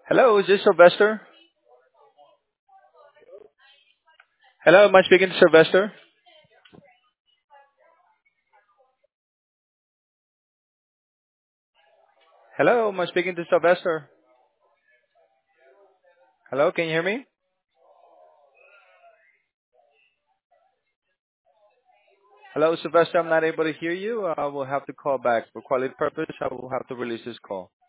Hello, is this Sylvester? Hello, am I speaking to Sylvester? Hello, am I speaking to Sylvester? Hello, can you hear me? Hello, Sylvester, I'm not able to hear you. I will have to call back. For quality purpose, I will have to release this call.